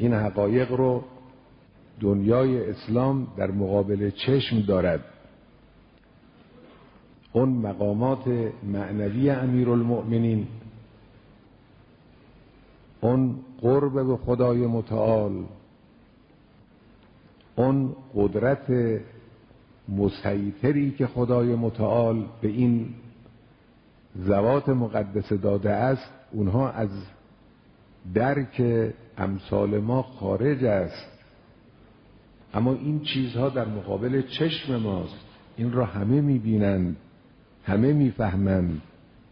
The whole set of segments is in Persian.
این حقایق رو دنیای اسلام در مقابل چشم دارد. اون مقامات معنوی امیرالمؤمنین، اون قرب به خدای متعال، اون قدرت مسیطری که خدای متعال به این ذوات مقدسه داده است، اونها از درک امثال ما خارج است. اما این چیزها در مقابل چشم ماست، این را همه میبینند، همه میفهمند.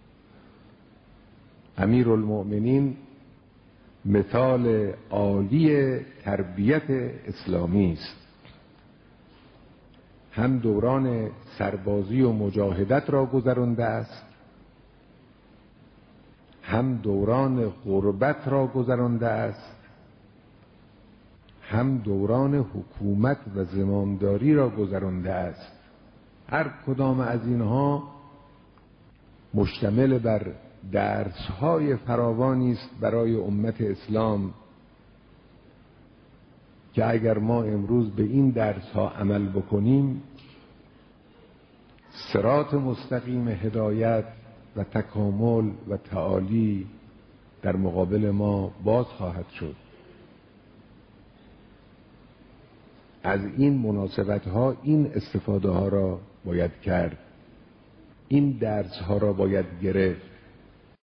امیرالمؤمنین مثال عالی تربیت اسلامی است. هم دوران سربازی و مجاهدت را گذرانده است، هم دوران غربت را گذرانده است، هم دوران حکومت و زمامداری را گذرانده است. هر کدام از اینها مشتمل بر درس‌های فراوانی است برای امت اسلام که اگر ما امروز به این درس‌ها عمل بکنیم، صراط مستقیم هدایت و تکامل و تعالی در مقابل ما باز خواهد شد. از این مناسبت‌ها این استفاده ها را باید کرد، این درس‌ها را باید گرفت.